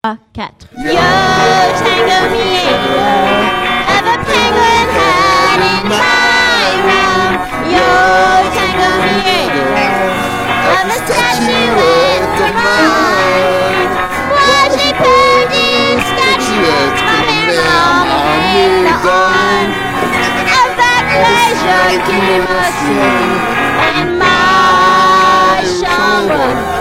4. Yo, tango me, have a penguin hat in my room. Yo, tango me, have a statuette of mine. Watch a painting statuette from Miriam in the arm of that pleasure qui me suit in my chambre.